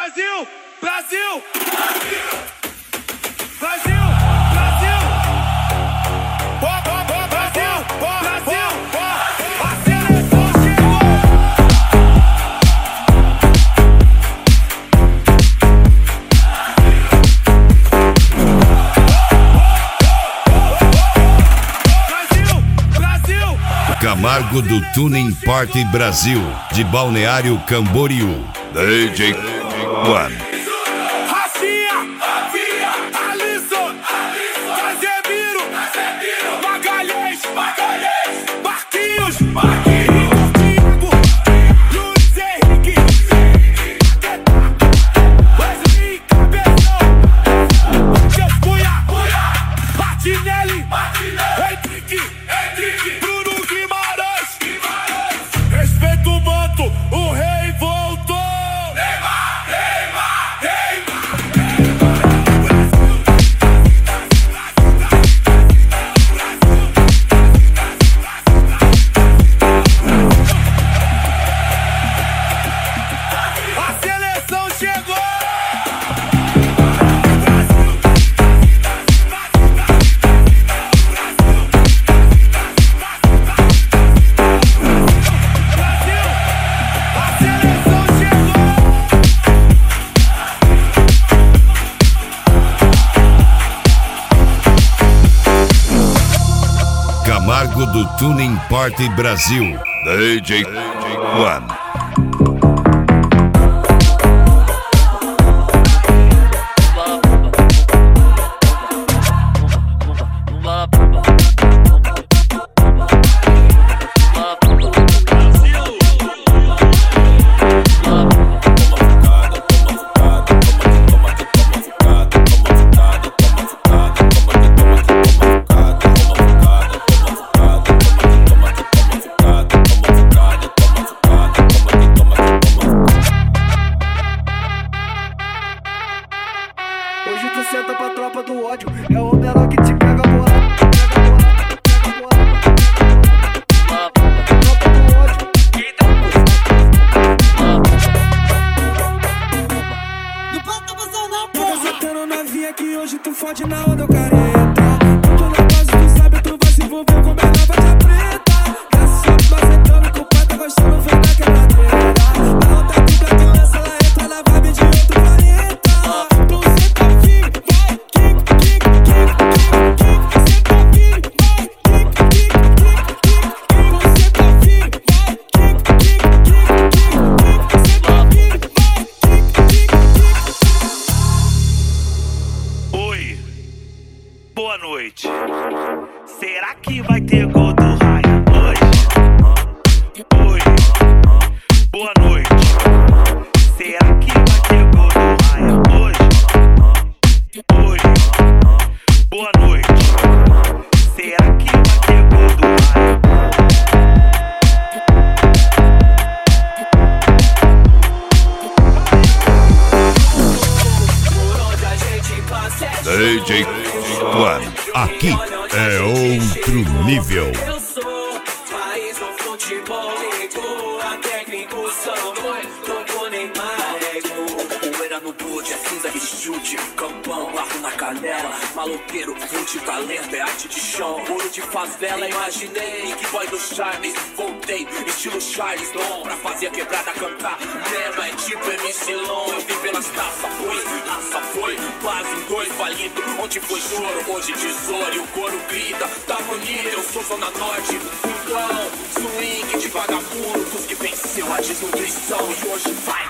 Brasil, Brasil, Brasil, Brasil, Camargo do Tuning Party Brasil, de Balneário Camboriú. DJ One. Camargo do Tuning Party Brasil, DJ One. Hoje tu senta pra tropa do ódio, é o menor que te pega a bola. Tropa do ódio. Não bota você não, porra. Tô sentando novinha que hoje tu fode na onda, eu careta. Tu na base, tu sabe, tu vai se envolver com minha nova de preta. Essa só tá sentando que o pai tá gostando, vem da quebradeira. A onda aqui pra criança, ela entra na vibe de outro planeta. Boa noite. Será que vai ter gol do Ryan hoje? Oi. Boa noite. Será que vai ter gol do Ryan hoje? Oi. Boa noite. Será que vai ter gol do Ryan? DJ One. Aqui é outro nível. Eu sou país no futebol, ego, a técnico são tocou Neymar, ego. Poeira no boot, é cinza que chute, campão, largo na canela, maloqueiro, fute, talento, é arte de chão, ouro de favela, imaginei que boy do Charles, voltei, estilo Charles Dom, pra fazer a quebrada cantar, leva, é tipo MC Long, eu vim pelas taças, foi, raça foi, base em dois palitos, onde foi choro, hoje tesouro, e o coro grita, tá bonito, eu sou Zona Norte, funkão, swing de vagabundo, dos que venceu a desnutrição, e hoje vai.